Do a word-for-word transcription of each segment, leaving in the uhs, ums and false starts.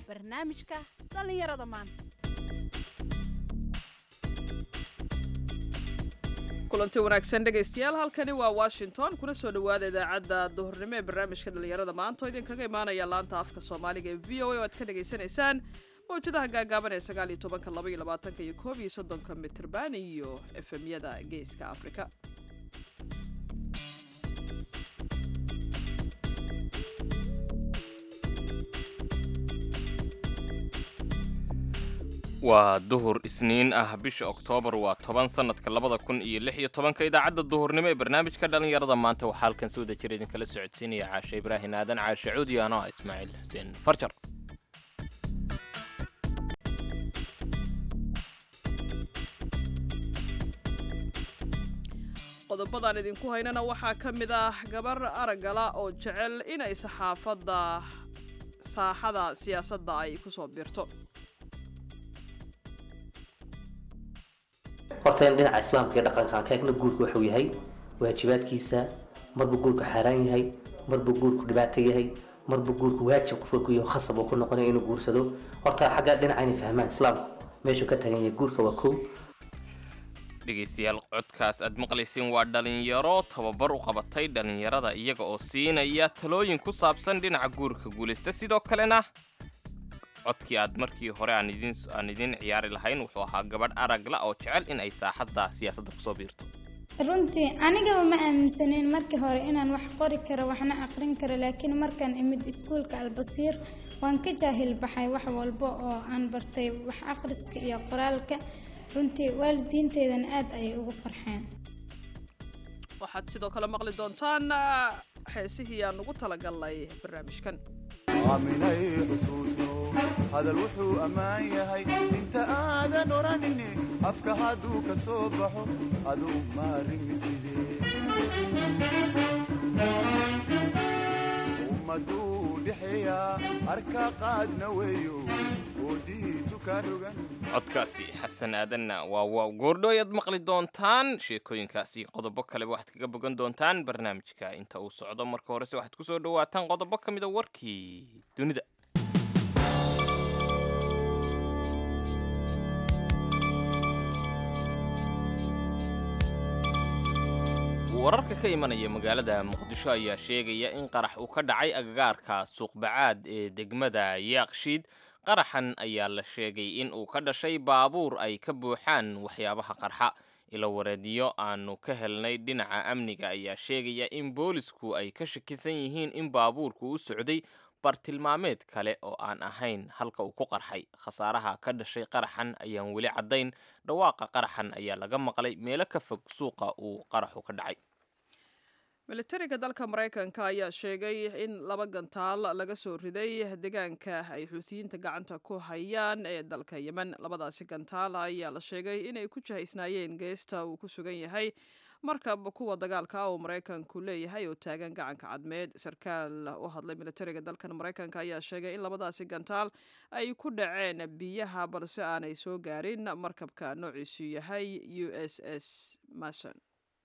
barnaamijka dhalinyarada maanta. kulanti wanaagsan dhegaystayaal, halkani waa Washington. kuna soo dhawaada idaacadda duhurnimo ee barnaamijka dhalinyarada maanta oo idinkaga imaanaya laanta afka Soomaaliga ee V O A oo aad ka dhageysanaysaan mawjadaha gaagaaban ee sagaal iyo toban, laba iyo labaatan iyo koob iyo soddon mitirban iyo F M-yada Geeska Afrika. waa duhur isniin ah bisha Oktoobar waa toban sanadka labada kun iyo lix iyo tobanka. idaacadda duhurnimo ee barnaamijka dhalinyarada maanta waxaa halkan soo dejira idinkala socodsiinaya Caashe Ibraahin Aadan, Caashe Cuudi, anoo ah Ismaaciil Xuseen Farjar. qodobadan idinku haynana waxaa ka mid ah gabar aragala oo jecel inay saxaafadda saaxada siyaasadda ay ku soo biirto. horta in dhinaca islaamka iyo dhaqanka ka eegna guurku wuxuu yahay waajibaadkiisa, marba guurku xaraan yahay, marba guurku dhibaato yahay, marba guurku waajib qofka ku yahay khasab uu ku noqonayo inuu guursado. horta xagga dhinaca inay fahmaan islaamku meeshuu ka tagan yahay guurka waa kow. dhegaystayaal, codkaas aad maqlaysiin waa dhalinyaro tababar u qabatay dhalinyarada iyaga oo siinaya talooyin ku saabsan dhinaca guurka guulaysta. sidoo kalena codkii aad markii hore aan idin aan idin ciyaari lahayn wuxuu ahaa gabadh aragla oo jecel in ay saaxadda siyaasadda ku soo biirto. runtii anigaba ma aaminsaneyn markii hore inaan wax qori karo waxna aqrin karo, laakiin markaan imid iskuulka Albasiir waan ka jaahil baxay wax walba oo aan bartay wax akhriska iyo qoraalka. runtii waalidiinteedana aad ayay ugu farxeen. waxaad sidoo kale maqli doontaan heesihii aan ugu talagalnay barnaamijkan. aaminay xusuusno hadal wuxuu ammaan yahay inta aadan oranin afka hadduu ka soo baxo aduu maarimi sidee ummaduu dhexeeyaa arka qaadna weeyo oodihiisu ka rogan. codkaasi xasan aadanna waa waa goordho ayaad maqli doontaan. sheekooyinkaasi qodobo kaleba waxaad kaga bogan doontaan barnaamijka inta uu socdo. marka horese waxaad ku soo dhawaataan qodobo ka mida warkii dunida. wararka ka imanaya magaalada muqdisho ayaa sheegaya in qarax uu ka dhacay agagaarka suuqbacaad ee degmada yaaqshiid. qaraxan ayaa la sheegay in uu ka dhashay baabuur ay ka buuxaan waxyaabaha qarxa. ilo wareediyo aanu ka helnay dhinaca amniga ayaa sheegaya in boolisku ay ka shakisan yihiin in baabuurku u socday bartilmaameed kale oo aan ahayn halka uu ku qarxay. khasaaraha ka dhashay qaraxan ayaan weli caddayn. dhawaaqa qaraxan ayaa laga maqlay meelo ka fog suuqa uu qaraxu ka dhacay. militariga dalka Mareykanka ayaa sheegay in laba gantaal laga soo riday deegaanka ay Xuutiyiinta gacanta ku hayaan ee dalka Yemen. labadaasi gantaal ayaa la sheegay inay ku jahaysnaayeen geesta uu ku sugan yahay markab kuwa dagaalka oo Mareykanku leeyahay oo taagan gacanka cadmeed. sarkaal u hadlay militariga dalkan Mareykanka ayaa sheegay in labadaasi gantaal ay ku dhaceen biyaha balse aanay soo gaarin markabka noociisu yahay U S S Mason.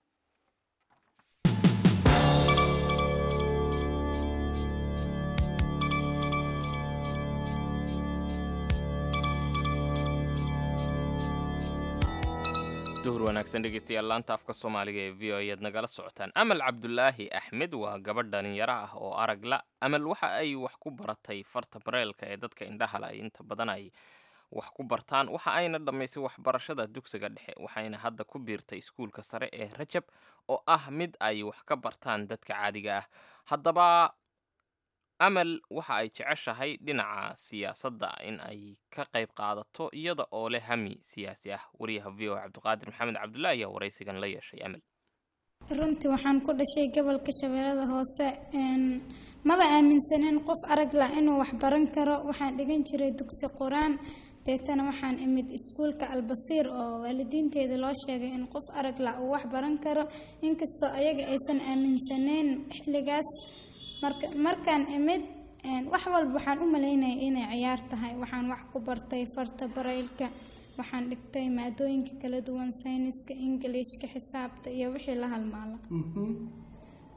duhur wanaagsan dhegaystayaal, laanta afka Soomaaliga ee V O A ayaad nagala socotaan. Amal Cabdulaahi Axmed waa gabadh dhalinyaro ah oo aragla. Amal waxa ay wax ku baratay farta bareelka ee dadka indhaha leh inta badan ay wax ku bartaan. waxa ayna dhammaysay waxbarashada dugsiga dhexe, waxayna hadda ku biirtay iskuulka sare ee Rajab oo ah mid ay wax ka bartaan dadka caadiga ah. haddaba Amal waxa ay jeceshahay dhinaca siyaasadda in ay ka qayb qaadato iyada oo leh hami siyaasi ah. wariyaha V O A Cabdiqaadir Maxamed Cabdullaahi ayaa waraysigan la yeeshay Amal. runtii waxaan ku dhashay gobolka Shabeellada Hoose. maba aaminsaneyn qof aragla inuu wax baran karo. waxaan dhigan jiray dugsi quraan, deetana waxaan imid iskuulka Albasiir oo waalidiinteeda loo sheegay in qof aragla uu wax baran karo, inkastoo ayaga aysan aaminsaneyn xilligaas. markaan imid wax walba waxaan u maleynayay inay ciyaar tahay. waxaan wax ku bartay farta bareylka, waxaan dhigtay maadooyinka kala duwan, sayniska, ingiliishka, xisaabta iyo wixii la halmaala.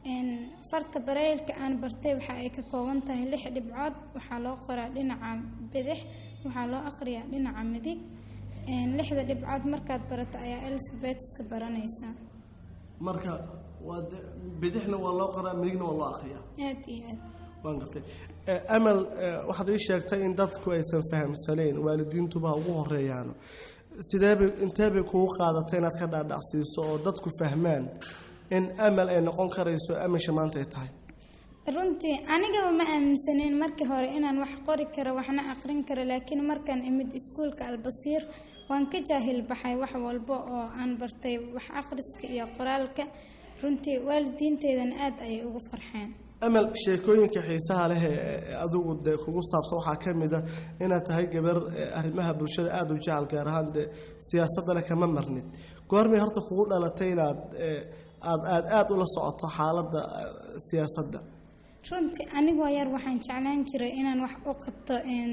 een farta bareylka aan bartay waxa ay ka kooban tahay lix dhibcood waxaa loo qoraa dhinaca bidix waxaa loo akhriyaa dhinaca midig een lixda dhibcood markaad barato ayaa alphabetska baranaysaa marka waa bidixna waa loo qoraa midigna waa loo akhriyaa aad iyo aad waan gartay amal waxaad ii sheegtay in dadku aysan fahamsanayn waalidiintuba ugu horeeyaan sideebay inteebay kugu qaadatay inaad ka dhaadhacsiiso oo dadku fahmaan in amal ay noqon karayso amasha maanta ay tahay runtii anigaba ma aaminsaneyn markii hore inaan wax qori karo waxna aqrin karo laakiin markaan imid iskuulka albasiir waan ka jaahil baxay wax walba oo aan bartay wax akhriska iyo qoraalka runtii waalidiinteedana aad ayay ugu farxeen amal sheekooyinka xiisaha leh ee adigu dee kugu saabsan waxaa ka mid ah inaad tahay gabar arrimaha bulshada aada u jecel gaar ahaan dee siyaasaddana kama marnid goormay horta kugu dhalatay inaad aad aad aada ula socoto xaaladda siyaasadda runtii anigoo yar waxaan jeclaan jiray inaan wax u qabto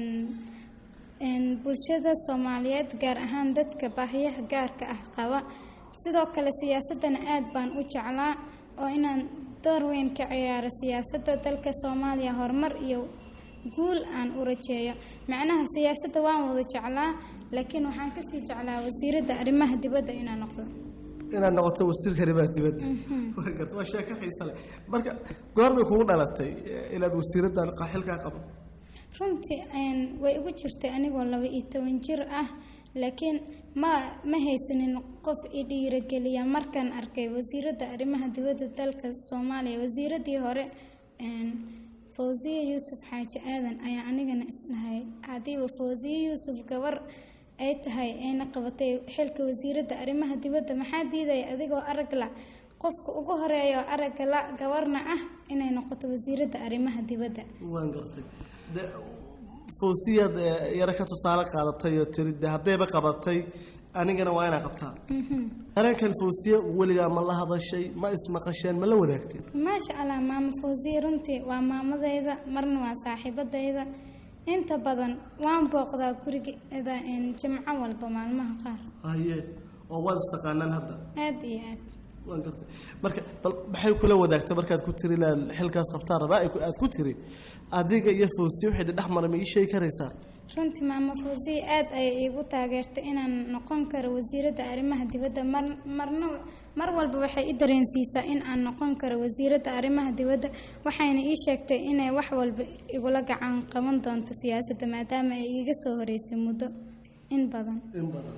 bulshada soomaaliyeed gaar ahaan dadka baahiyaha gaarka ah qaba sidoo kale siyaasaddana aad baan u jeclaa oo inaan door weyn ka ciyaaro siyaasadda dalka soomaaliya horumar iyo guul aan u rajeeyo macnaha siyaasadda waan wada jeclaa laakiin waxaan kasii jeclaa wasiiradda arrimaha dibadda inaan noqdo inaad noqoto wasiirka arrimaha dibadda waa sheeko xiisa leh marka goormay kugu dhalatay inaad wasiiraddan xilkaa qabo runtii way ugu jirtay anigoo laba iyo toban jir ah laakiin ma ma haysanin qof i dhiirageliya markaan arkay wasiiradda arrimaha dibadda dalka soomaaliya wasiiraddii hore fawziya yuusuf xaaji aadan ayaa anigana isdhahay haddiiba fawziya yuusuf gabar ay tahay ayna qabatay xilka wasiiradda arrimaha dibadda maxaa diidaya adigoo aragla qofka ugu horeeya oo aragla gabarna ah inay noqoto wasiiradda arrimaha dibadda waan gartay fawsiyad yara ka tusaale qaadatay oo tiri de haddayba qabatay anigana waa inaa qabtaa dareenkan fawsiya weligaa ma la hadashay ma ismaqasheen ma la wadaagtay maasha allah maama fawsiya runtii waa maamadayda marna waa saaxiibadayda inta badan waan booqdaa gurigeeda jimco walba maalmaha qaar haye oo waad istaqaanaan hadda aad iyo aad waan gartay marka bal maxay kula wadaagtay markaad ku tiri la xilkaas qabtaan rabaa aad ku tiri adiga iyo fawsiya waxay dhex maray ma ii sheegi karaysaa runtii maama fawsiya aad ayay iigu taageertay inaan noqon karo wasiiradda arrimaha dibadda mar marna mar walba waxay i dareensiisaa in aan noqon karo wasiiradda arrimaha dibadda waxayna ii sheegtay inay wax walba igula gacan qaban doonto siyaasadda maadaama ay iiga soo horeysay muddo in badan in badan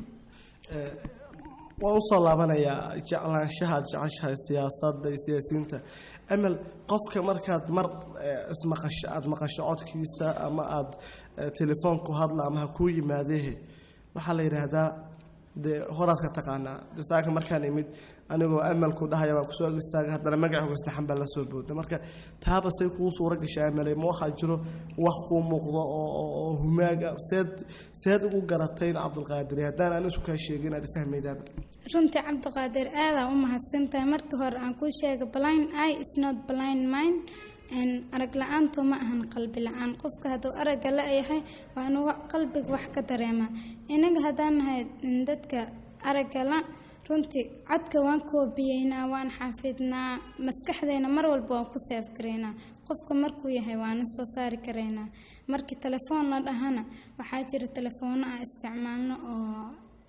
waan usoo laabanayaa jeclaanshaha aad jeceshahay siyaasadda iyo siyaasiyiinta amal qofka markaad mar ismaqasho aada maqasho codkiisa ama aada telefoonku hadla ama ha kuu yimaadehe waxaa la yidhaahdaa dee horaad ka taqaanaa de saaka markaan imid anigoo amalku dhahaya baan kusoo agistaaga haddana magaca gustaxan baa la soo booda marka taaba say kuu suuro gashay amalay ma waxaa jiro wax kuu muuqdo oo humaaga seed seed ugu garatay in cabdulqaadir haddaan aan isu kaa sheegin aad fahmaydaaba runtii cabdiqaadir aadaa u mahadsantahay markii hore aan kuu sheegay blind eye is not blind mind arag la-aantu ma ahan qalbi la-aan qofka hadduu aragga la-yahay waa inuu qalbiga wax ka dareemaa inaga haddaan nahay dadka aragga la runtii codka waan koobiyeynaa waan xaafidnaa maskaxdeena mar walba waan ku seef garaynaa qofka markuu yahay waana soo saari karaynaa markii telefoon la dhahana waxaa jira telefoonno aan isticmaalno oo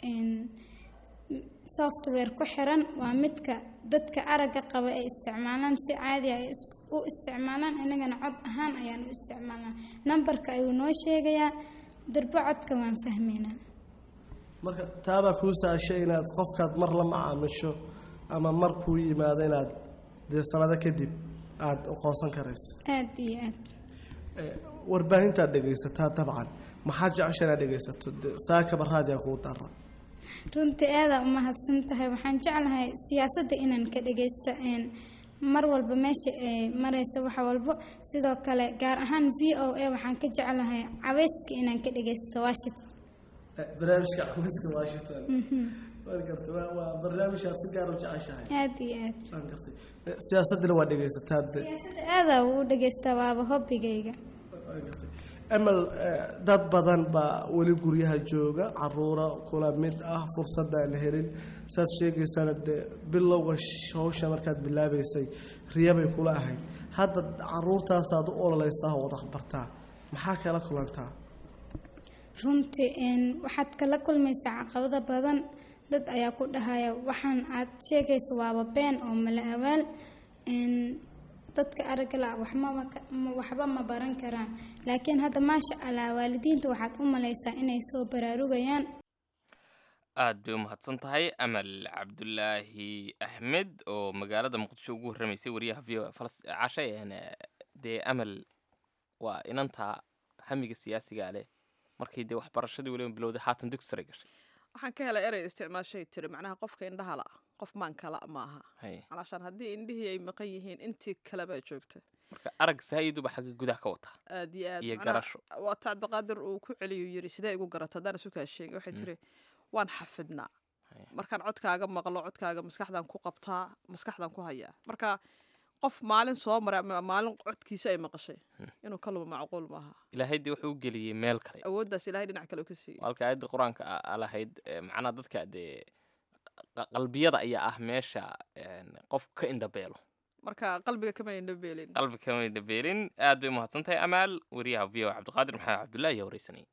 software ku xiran waa midka dadka aragga qaba ay isticmaalaan si caadi ay u isticmaalaan inagana cod ahaan ayaan u isticmaalnaa nambarka ayuu noo sheegayaa darbo codka waan fahmaynaa marka taabaa kuu saashay inaad qofkaad mar la macaamisho ama mar kuu yimaado inaad dee sanado kadib aada aqoonsan karayso aada iyo aad warbaahintaad dhegaysataa dabcan maxaa jecesha inaad dhegaysato saakaba raadiyaa kuu dara runtii aadaa u mahadsan tahay waxaan jeclahay siyaasadda inaan ka dhagaysto mar walba meesha ay maraysa wax walbo sidoo kale gaar ahaan v o a waxaan ka jeclahay caweyska inaan ka dhagaysto washington barnaamijka caweyska washington waan gartay waa barnaamij aad si gaar u jeceshahay aad iyo aad waan gartay siyaasaddana waa dhegaysataa siyaasadda aadaa u dhagaystaa waaba hobbigayga waan gartay amal dad badan baa weli guryaha jooga caruura kula mid ah fursada aan helin saad sheegaysana dee bilowga hawsha markaad bilaabaysay riyabay kula ahayd hadda caruurtaasaad u ololeysaa wada bartaa maxaa kala kulantaa runtii waxaad kala kulmaysaa caqabado badan dad ayaa ku dhahaya waxaan aad sheegayso waaba been oo mala awaal dadka aragla waxba ma baran karaan laakiin hadda maasha allah waalidiinta waxaad u malaysaa inay soo baraarugayaan aad bay u mahadsan tahay amal cabdulaahi axmed oo magaalada muqdisho ugu warramaysay wariyaha v o cashay dee amal waa inanta hamiga siyaasiga leh markii dee waxbarashadii weliba bilowday haatan dugsi sare gashay waxaan ka helay erey isticmaashay tiri macnaha qofka indhaha la qof maan kala maaha calaashaan haddii indhihii ay maqan yihiin intii kaleba joogta marka arag saayiduba xagga gudaha ka wata aad iyo aad iyo garasho waa tacabdiqaadir uu ku celiyu yiri sidee igu garata haddaan isu kaa sheegay waxay tiri waan xafidnaa markaan codkaaga maqlo codkaaga maskaxdan ku qabtaa maskaxdan ku hayaa marka qof maalin soo maray ama maalin codkiisa ay maqashay inuu ka lumo macquul maaha ilaahay dee wuxuu u geliyey meel kale awooddaas ilaahay dhinac kale u ka siiyey halka aayadda qur-aanka alahayd macnaha dadka dee qalbiyada ayaa ah meesha qof ka indhabeelo marka qalbiga kama indhabeelin qalbiga kama indhabeelin aad bay umahadsan tahay amaal wariyaha v o cabdiqaadir maxamed cabdullaahi ayaa wareysanayay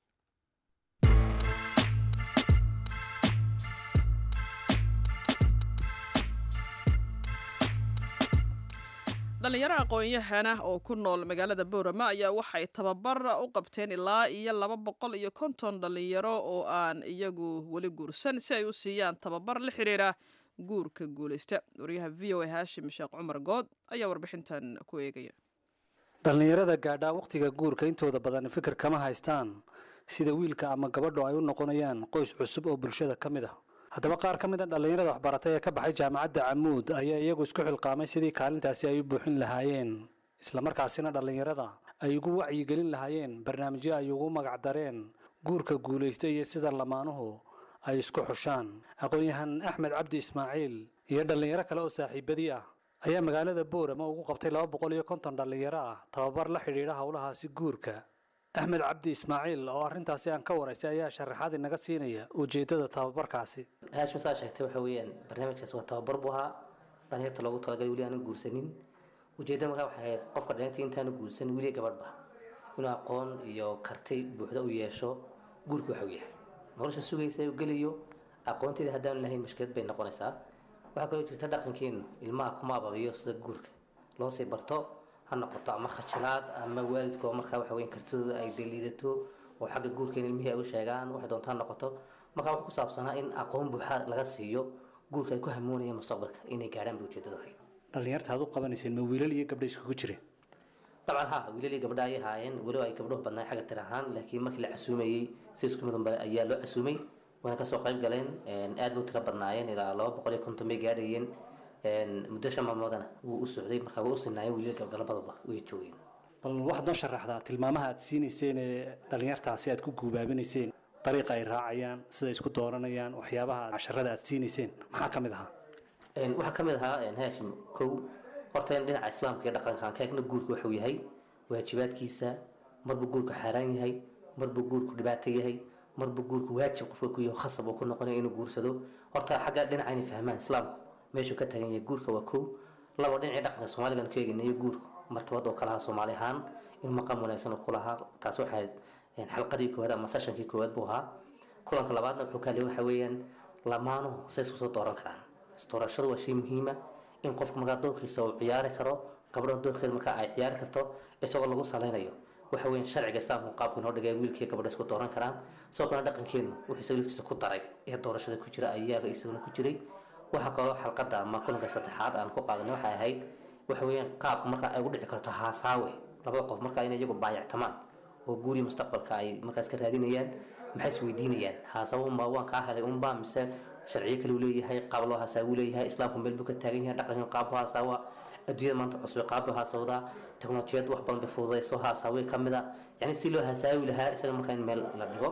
dhalinyaro aqoon-yahana oo ku nool magaalada boorama ayaa waxay tababar u qabteen ilaa iyo laba boqol iyo konton dhalinyaro oo aan iyagu weli guursan si ay u siiyaan tababar la xiriira guurka guulaysta wariyaha v o a haashim sheekh cumar good ayaa warbixintan ku eegaya dhallinyarada gaadhaa wakhtiga guurka intooda badan fikir kama haystaan sida wiilka ama gabadhu ay u noqonayaan qoys cusub oo bulshada ka mid ah haddaba qaar ka mid a dhallinyarada waxbaratay ee ka baxay jaamacadda camuud ayaa iyagu isku xilqaamay sidii kaalintaasi ay u buuxin lahaayeen islamarkaasina dhallinyarada ay ugu wacyigelin lahaayeen barnaamijyo ay ugu magac dareen guurka guulaysta iyo sida lamaanuhu ay isku xushaan aqoon-yahan axmed cabdi ismaaciil iyo dhallinyaro kale oo saaxiibadii ah ayaa magaalada boorama ugu qabtay laba boqol iyo konton dhallinyaro ah tababar la xidhiidha howlahaasi guurka axmed cabdi ismaaciil oo arrintaasi aan ka waraysay ayaa sharaxaad inaga siinaya ujeeddada tababarkaasi haashim saa sheegtay waxa weeyaan barnaamijkaas waa tababar buu ahaa dhalinyarta loogu talagalay weli aanan guursanin ujeeddada markaa waxay ahayd qofka dhalinyarta intaanu guursanin weli gabadhba inuu aqoon iyo karti buuxda u yeesho guurku waxa uu yahay nolosha sugaysa u gelayo aqoonteeda haddaanu lahayn mushkilad bay noqonaysaa waxaa kaloo jirta dhaqankeenu ilmaha kuma ababiyo sida guurka loo sii barto ha noqoto ama khajilaad ama waalidkoo markaa waxa weyn kartidooda ay daliidato oo xagga guurkeena ilmihii ay u sheegaan waxay doontaa noqoto markaa wuxuu ku saabsanaa in aqoon buuxa laga siiyo guurka ay ku hamoonayaan mustaqbalka inay gaadhaan bay ujeedadu ahayd dhallinyarta aad u qabanayseen ma wiilal iyo gabdho iskugu jireen dabcan ha wiilal iyo gabdha ayay haayeen weliba ay gabdhuhu badnaan xagga tir ahaan laakiin markii la casuumayey si isku midunba ayaa loo casuumay waana kasoo qayb galeen aad bay u tiro badnaayeen ilaa laba boqol iyo konton bay gaadhayeen muddo shan maalmoodana wuu u socday markaa way u sinaayeen wiilal gabdha labadaba way joogeen bal waxaad noo sharaxdaa tilmaamaha aad siinayseen ee dhallinyartaasi aad ku guubaabinayseen dariiqa ay raacayaan sida isku dooranayaan waxyaabaha casharada aad siinayseen maxaa ka mid ahaa waxaa ka mid ahaa haashim kow horta in dhinaca islaamka iyo dhaqankaan ka eegna guurka waxuu yahay waajibaadkiisa marbu guurku xaaraan yahay marbu guurku dhibaato yahay marbu guurku waajib qofka ku yaho khasab uu ku noqonayo inuu guursado horta xagga dhinaca inay fahmaan islaamku meeshuu ka tagan yahay guurka waa kow laba dhinacii dhaqanka soomaaligan ku eeganayo guurku martabada oo kala ahaa soomaali ahaan inuu maqam wanaagsan oo kulahaa taas waxay xalqadii koowaad ama sessionkii koowaad buu ahaa kulanka labaadna wuxuu ka hadlay waxa weeyaan lamaanuhu say isku soo dooran karaan isdoorashadu waa shay muhiima in qofka markaa doonkiisa uu ciyaari karo gabdhaha doonkeeda markaa ay ciyaari karto isagoo lagu salaynayo waxa weeyaan sharciga islaamku qaabka inoo dhigay wiilkii gabadha isku dooran karaan sidoo kalena dhaqankeenu wuxuu isaga laftiisa ku daray ee doorashada ku jira ayaaba isaguna ku jiray waxaa kaloo xalqadda ama kulanka saddexaad aan ku qaadanay waxay ahayd waxa weeyaan qaabka markaa ay ugu dhici karto haasaawe labada qof markaa inay iyagu baayactamaan oo guuri mustaqbalka ay markaas ka raadinayaan maxay is weydiinayaan haasawo unbaa waan kaa helay unbaa mise sharciyo kale uu leeyahay qaab loo haasaawu leeyahay islaamku meel buu ka taagan yahay dhaqanka qaab loo haasaawa adduunyada maanta cusub qaab loo haasawdaa teknolojiyad wax badan bay fududayso haasaawe ka mid a yacni si loo haasaawi lahaa isaga markaa in meel la dhigo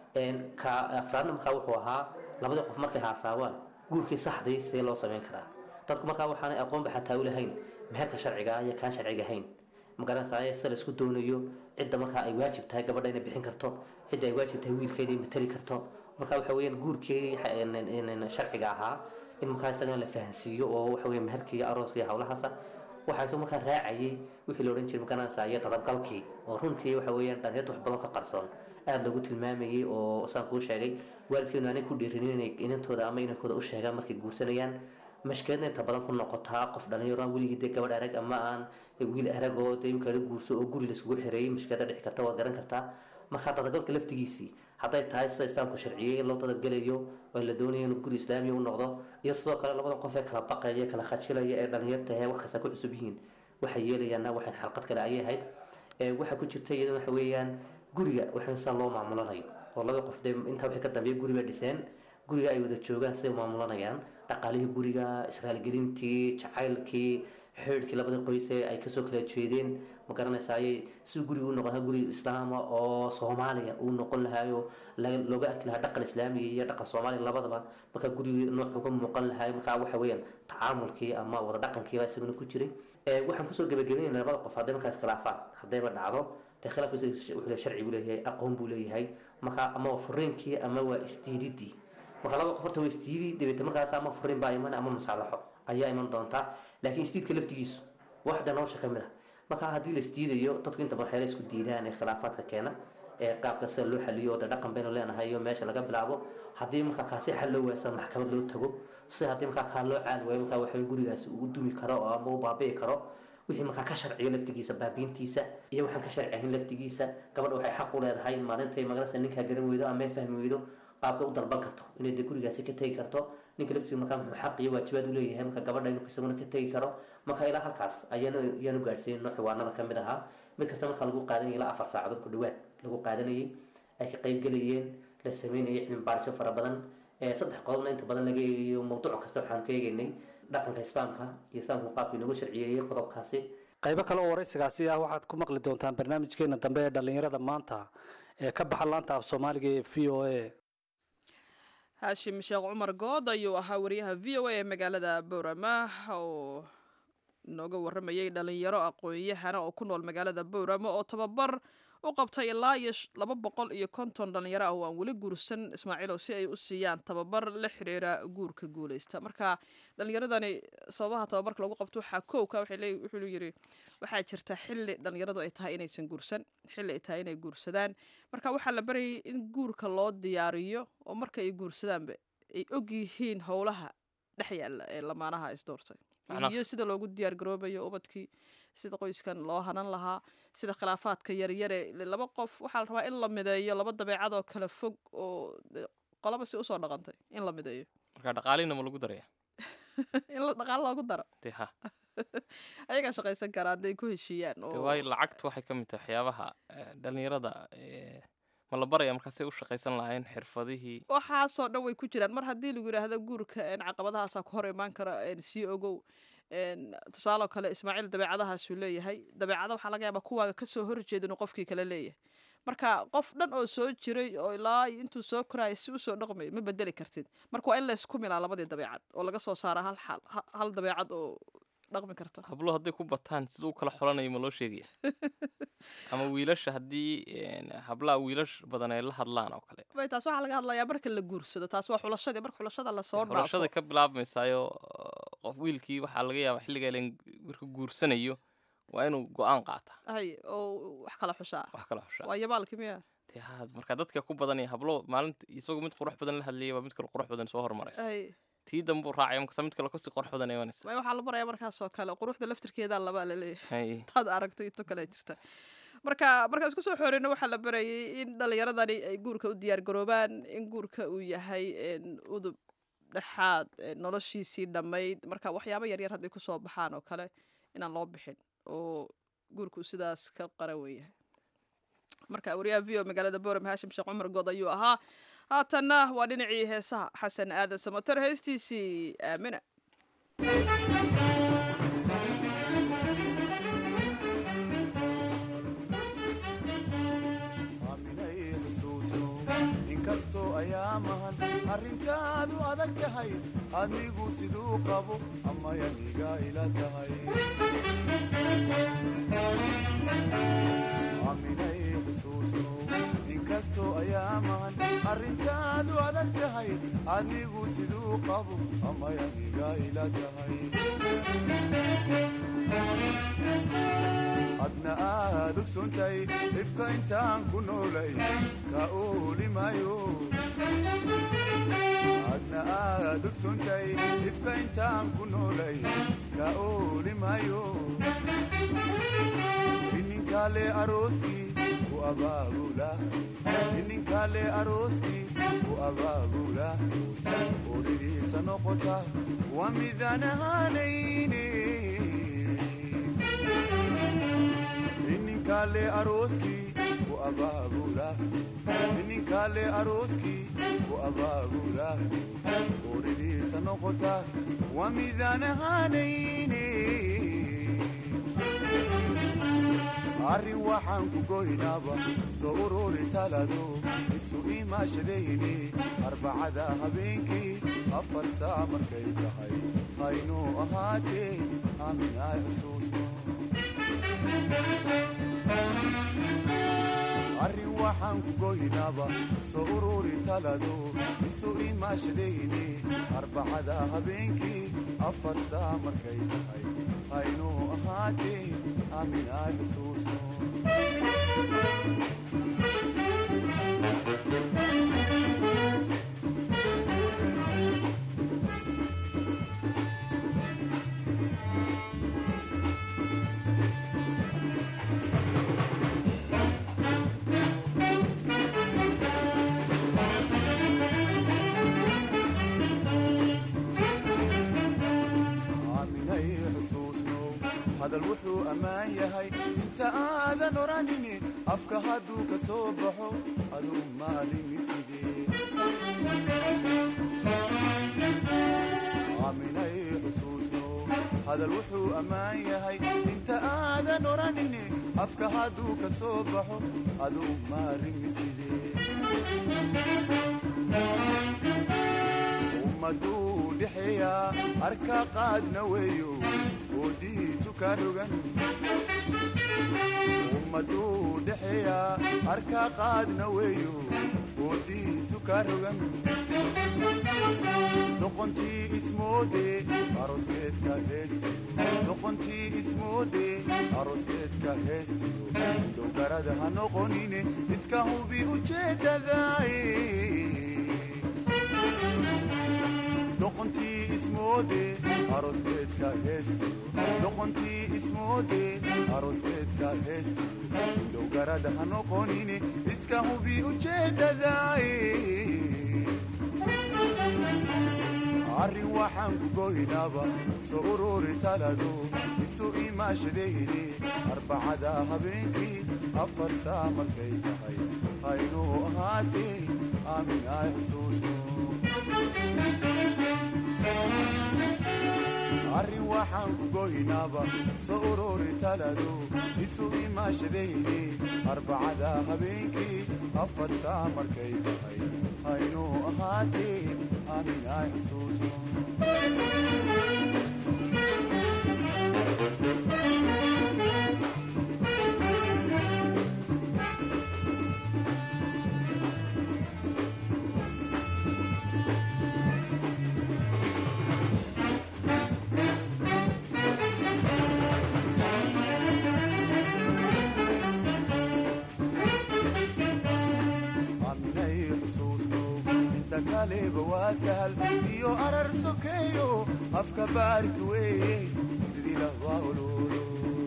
ka afraadna markaa wuxuu ahaa labadii qof markay haasaawaan guurkii saxday see loo samayn karaa dadku markaa waxaanay aqoon ba xataa u lahayn meherka sharciga iyo kaan sharciga ahayn magaranaysaa se la isku doonayo cidda markaa ay waajib tahay gabadha inay bixin karto cidda ay waajib tahay wiilkeeda inay matali karto marka waxa weeyaan guurkii sharciga ahaa in markaa isagana la fahansiiyo oo waxa weeye meherkii iyo arooskii iyo hawlahaasa waxaa isagoo markaa raacayay wixii la odhan jiray magaranaysaa iyo dadabgalkii oo runtii waxa weeyaan dhalinyarta wax badan ka qarsoon aada loogu tilmaamayay oo saan kuu sheegay waalidkeenu aanay ku dhiirinin inay inantooda ama inankooda u sheegaan markay guursanayaan mashkeedna inta badan ku noqotaa qof dhalinyaro aan weligii dee gabadh arag ama aan wiil arag oo dee imika la guurso oo guri laisugu xireeyay mashkeeda dhici karta waad garan kartaa markaa dadabgalka laftigiisii hadday tahay sida islaamku sharciyey in loo dadabgelayo oo la doonayo inuu guri islaamiya u noqdo iyo sidoo kale labada qof ee kala baqaya kala khajilaya ee dhalinyarta ee wax kasta ku cusub yihiin waxay yeelayaanna waxaan xalqad kale ayay ahayd waxaa ku jirta iyadana waxa weeyaan guriga waxaan saa loo maamulanayo oo laba qof dee intaa wixii ka dambeeya guri bay dhiseen guriga ay wada joogaan siday maamulanayaan dhaqaalihii guriga israalgelintii jacaylkii xidhiidhkii labadii qoyse ay kasoo kala jeedeen ma garanaysaa ayay si guriga u noqon lahaa guri islaama oo soomaaliya uu noqon lahaayo looga arki lahaa dhaqan islaamiga iyo dhaqan soomaaliya labadaba markaa guriga nooc uga muuqan lahaayo markaa waxa weeyaan tacaamulkii ama wada dhaqankiiba isaguna ku jiray waxaan kusoo gebagabeynayna labada qof hadday markaa iskhilaafaan haddayba dhacdo dee khilaafkiisa wuxuu sharci buu leeyahay aqoon buu leeyahay markaa ama waa furiinkii ama waa isdiididii marka laba qof horta waa isdiidi dabeete markaas ama furiin baa iman ama musaalaxo ayaa iman doontaa laakiin isdiidka laftigiisu waxda nolosha ka mid ah marka haddii la isdiidayo dadku inta badan waxyaala isku diidaan ee khilaafaadka keena ee qaabka sida loo xaliyo oo dhaqan baynu leenahay iyo meesha laga bilaabo haddii markaa kaasi xal loo waasa maxkamad loo tago si haddii markaa kaa loo caali waayo markaa waxa gurigaasi uu dumi karo oo ama u baabi'i karo wixii markaa ka sharciyo laftigiisa baabiintiisa iyo waxaan ka sharci ahayn laftigiisa gabadha waxay xaq u leedahay maalintay magarasa ninkaa garan weydo ama fahmi weydo qaabka u dalban karto inay dee gurigaasi ka tegi karto ninka laftiisa markaa muxuu xaq iyo waajibaad u leeyahay marka gabadha inuu isaguna ka tegi karo marka ilaa halkaas ayaanu ayaanu gaadhsiiyey nooc ciwaanada ka mid ahaa mid kasta markaa lagu qaadanayay ilaa afar saacadood ku dhawaad lagu qaadanayay ay ka qayb gelayeen la sameynayay cilmi baarisyo fara badan saddex qodobna inta badan laga eegayo mawduuc kasta waxaan ka eegaynay dhaqanka islaamka iyo islaamku qaabkii nagu sharciyeeyey qodobkaasi qaybo kale oo waraysigaasi ah waxaad ku maqli doontaan barnaamijkeena dambe ee dhallinyarada maanta ee ka baxa laanta af soomaaliga ee v o a haashim sheekh cumar good ayuu ahaa wariyaha v o a ee magaalada boorama oo nooga waramayay dhalinyaro aqoon-yahana oo ku nool magaalada boorama oo tababar u qabtay ilaa iyo laba boqol iyo konton dhalinyaro ah oo aan weli guursan ismaaciilow si ay u siiyaan tababar la xiriira guurka guuleysta marka dhalinyaradani sababaha tababarka lagu qabto waxaa kowka wuxuu yiri waxaa jirta xilli dhalinyaradu ay tahay inaysan guursan xilli ay tahay inay guursadaan marka waxaa la barayay in guurka loo diyaariyo oo marka ay guursadaanba ay og yihiin howlaha dhex yaalla ee lamaanaha isdoortay iyo sida loogu diyaar garoobayo ubadkii sida qoyskan loo hanan lahaa sida khilaafaadka yaryare laba qof waxaa la rabaa in la mideeyo laba dabeecad oo kala fog oo qolaba si usoo dhaqantay in la mideeyo marka dhaqaalina ma lagu daraya in la dhaqaal loogu daro deha ayagaa shaqaysan karaa hadday ku heshiiyaan waayo lacagtu waxay ka mid tahay waxyaabaha dhalinyarada ma la baraya markaasay u shaqaysan lahayn xirfadihii waxaasoo dhan way ku jiraan mar haddii lagu yidhaahdo guurka caqabadahaasaa ku hor imaan kara sii ogow tusaaloo kale ismaaciil dabeecadahaasuu leeyahay dabeecada waxaa laga yaabaa kuwaaga kasoo horjeeda inuu qofkii kale leeyahay marka qof dhan oo soo jiray oo ilaa intuu soo koraayo si usoo dhaqmay ma bedeli kartid marka waa in laysku milaa labadii dabeecad oo laga soo saara hal xal hal dabeecad oo dhaqmi karta hablo hadday ku bataan siduu kala xolanayo ma loo sheegaya ama wiilasha haddii hablaha wiilash badan ay la hadlaan oo kale taas waxaa laga hadlayaa marka la guursado taas waa xulashadii marka xulashada lasoo dhaafo xulashada ka bilaabmaysaayo qof wiilkii waxaa laga yaabaa xilliga marka guursanayo waa inuu go-aan qaata hay oo wax kala xushaa wax kala xushaa waa yabaalkii miya marka dadka ku badan iyo hablo maalinta isagoo mid qurux badan la hadlayay waa mid kale qurux badan soo hormaraysa tii dambu raacay marka mid kale kasii qurux badan imanaysa waxaa la barayaa markaas oo kale quruxda laftirkeeda laba la leeyahay taad aragto inta kale jirta marka marka isku soo xooreyna waxaa la barayay in dhalinyaradani ay guurka u diyaar garoobaan in guurka uu yahay udub dhexaad noloshiisii dhammayd marka waxyaabo yaryar hadday kusoo baxaan oo kale inaan loo bixin oo guurku sidaas ka qaran weyahay marka wariyaha v o magaalada boorama haashim sheekh cumar good ayuu ahaa haatanna waa dhinacii heesaha xasan aadan samater heestiisii aamina aaminay xusuusno inkastoo ayaa mahan arrintaadu adag tahay adnigu siduu qabo ama yaniga ila tahay aminay xusuusno inkastoo ayaaman arrintaadu adag tahay adnigu siduu qabo ama yaniga ila tahay adna aad ogsontay ifka intaan ku noolay ka ooli maayo adna aad ogsontay ifka intaan ku noolay ka ooli maayo ininkale arooskii ku abaabula ininkale arooskii ku abaabula oridiisa noqota waa midaan ahaanayne ininkale arooskii ku abaabula ininkale arooskii ku abaabula oridiisa noqota waa midaan ahaanayne arrin waxaan ku goynaaba soo ururi talado isu imaashadayni arbacada habeenkii afar saa markay tahay haynuu ahaatee aaminay xusuusno arrin waxaan ku goynaaba soo ururi talado isu imaashadayni arbacada habeenkii afar saa markay tahay haynuu ahaatee aaminay xusuusno hadal wuxuu ammaan yahay inta aadan oranini afka hadduu ka soo baxo aduu maalini sidee aaminay xusuusno hadal wuxuu ammaan yahay inta aadan oranini afka hadduu ka soo baxo aduu maalini sidee ummaduu dhexeeyaa arka qaadna weeyo oodihiisu ka rogan ummaduu dhexeeyaa arka qaadna weeyo oodihiisu ka rogan doqontii ismoode arooskeedka heestiyo doqontii ismoode arooskeedka heestiyo dowgarada ha noqonine iska hubi ujeedadaay doqontii ismoode arooskeedka heestiyo doqontii ismoode arooskeedka heestiyo dowgarada ha noqonine iska hubi ujeedadaay arrin waxaan ku goynaaba soo ururi talado isu imaashadayni arbacada habeenkii afar saa markay tahay haynuu ahaatee aaminay xusuusno arrin waxaan ku goynaaba soo ururi talado isu imaashadayni arbacada habeenkii afar saa markay tahay haynuu ahaatee aaminay xusuusno kaleba waa sahal iyo arar sokeeyo afka baarki weeye sidii lahwaa ololo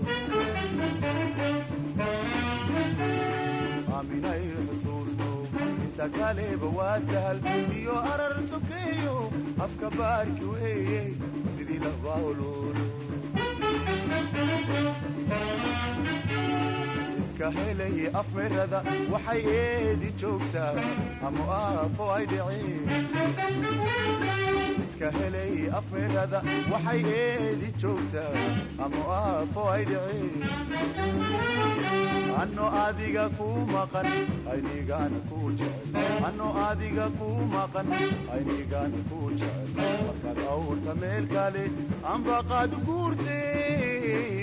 aaminay xusuusno inta kaleba waa sahal iyo arar sokeeyo afka baarki weeye sidii lahwaa ololo iska helay afmeerada waxay eedi joogtaa ama aafo ay dhiceen dadka helay afmeerada waxay eedi joogtaa ama aafo ay dhiceen anno adiga ku maqan aynigaana ku jecel anno adiga ku maqan aynigaana ku jecel markaad awrta meel kale anbaqaad guurtee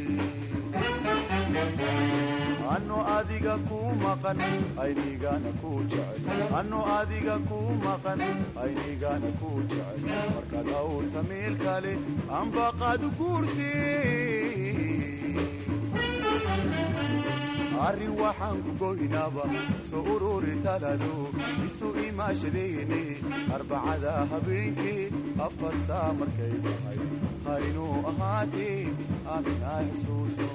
anno adiga ku maqan aynigaana ku jecel anno adiga ku maqan aynigaana ku jecel markaad awrta meel kale anbaqaad guurtee arrin waxaan ku goynaaba soo ururi talado isu imaashadeene arbacada habeenkii afar saa markay tahay haynuu ahaatee aaminaa xusuusno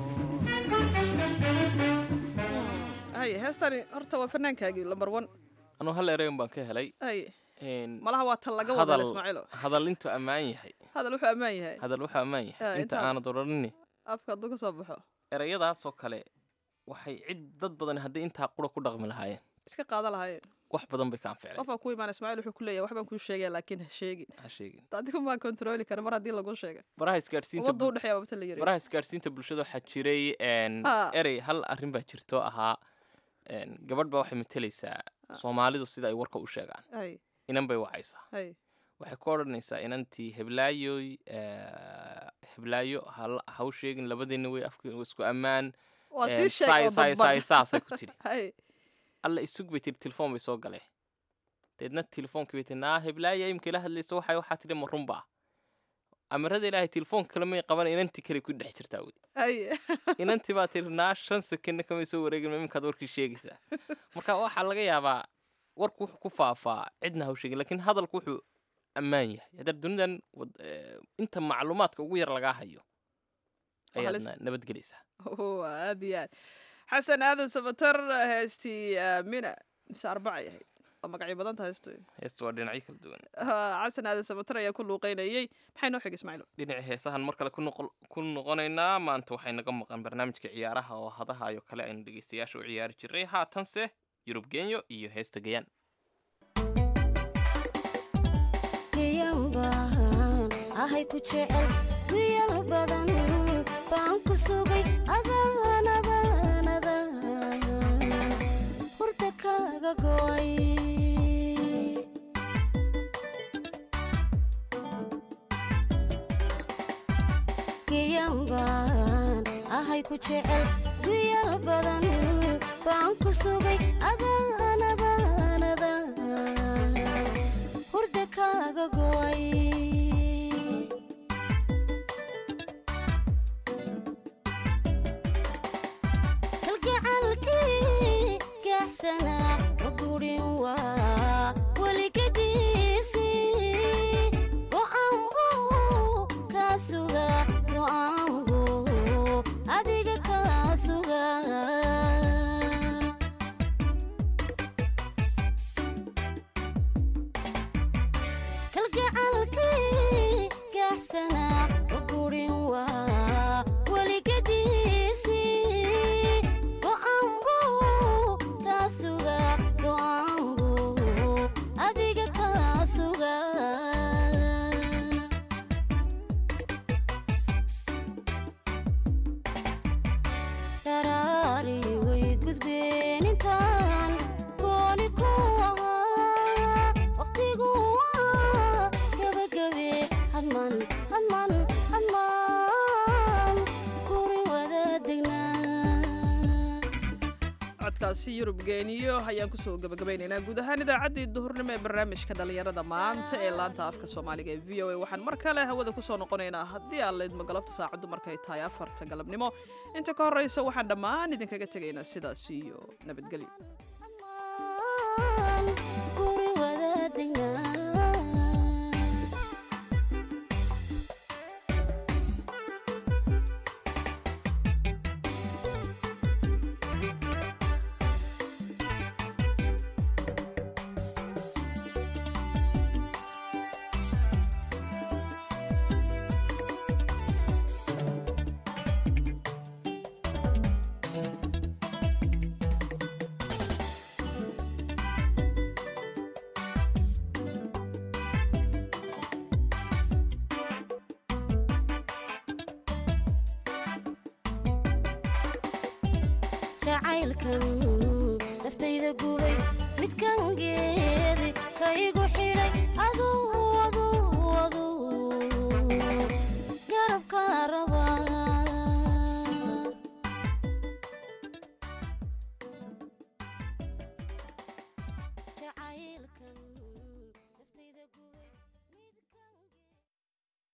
hay heestani horta waa fanaankaagii lambar one anuu hal erayn baan ka helay hay een, malaha waa tan laga wada hadal ismaaciilo hadal intuu ammaan yahay hadal wuxuu ammaan yahay hadal wuxuu ammaan Ah, yahay inta intaan- aanad odhanini afka hadduu ka soo baxo erayadaasoo kale waxay cid dad badan haddii intaa qura ku dhaqmi lahaayeen iska qaada lahaayeen wax badan bay ka anficleen qofaa ku imaan ismaaciil wuxuu ku leeyahay waxbaan kuu sheegaya laakiin ha sheegin ha sheegin adigu maa kontrooli kara mar haddii lagu sheegay baraha isgaadhsiinta ummadda u dhexeeya wabta la yiri baraha isgaadhsiinta bulshada waxaa jiray een, Ah. erey hal arrin baa jirto ahaa een, gabadh baa waxay matelaysaa soomaalidu sida ay warka u sheegaan hay inan bay wacaysaa hay waxay ku odhanaysaa inantii heblaayoy eh, heblaayo hal- ha u sheegin labadiina way afka isku ammaan waa een, sii sheeg saay- oo saay- saay- dadban saasay ku tidhi hay alla isug bay tiri telefoon bay soo galee deedna telefoonkii bay tiri naa heblaaya imka ila hadlayso waxay waxaa tidhi ma runbaa amarada ilaahay telefoon kale may qaban inantii kale ku dhex jirtaa weli hay inantii baa tiri naa shan sekenna kamay soo wareegin ma iminkaad warkii sheegaysaa marka waxaa laga yaabaa warku wuxuu ku faafaa cidna ha u sheegin laakiin hadalku wuxuu ammaan yahay haddar dunidan wad- eh, inta macluumaadka ugu yar lagaa hayo Waa ayaad halis. na- nabadgelaysaa Oh, aad iyo aad xasan aadan samatar heestii aamina mise arbaca yahay waa magacyo badan tahay heestu heestu waa dhinacyo kala duwan xasan aadan samatar ayaa ku luuqeynayay maxay noo xigay ismaaciilo dhinaci heesahan mar kale ku noqon- ku noqonaynaa maanta waxay naga maqan barnaamijka ciyaaraha oo hadaha iyo kale aynu dhegeystayaasha u ciyaari jiray haatanse yurub genyo iyo heesta gayaan gayan baan ahay ku jecel wiyal badan baan ku sugay adaan adaan adaan hurda kaaga go'ay gayan baan ahay ku jecel wiyal badan baan ku sugay adaan adaan adaan hurda kaaga go'ay kalgacalkii gaxsanaa ma gurin waa weligadiisii go'aanbu kaa suga go'aanbu adiga kaa suga kalgacalkii gaxsanaa ma gurin waa weligadiisii go'aanbu kaa suga go'aanbu adiga kaa suga daraari way gudbeen intaan gooni ku ahaa waqtigu waa gabagabe hadman hadman hadman guri wada degnaa codkaasi yurub geeniyo ayaan kusoo gabagabaynaynaa guud ahaan idaacaddii duhurnimo ee barnaamijka dhallinyarada maanta ee laanta afka soomaaliga ee v o a waxaan mar kale hawada kusoo noqonaynaa haddii aan laydmo galabta saacaddu markay tahay afarta galabnimo inta ka horraysa waxaan dhammaan idinkaga tegaynaa sidaas iyo nabadgelyo hadman guri wada degnaa jacaylkan naftayda gubay midkan geedi kaygu xidhay aduu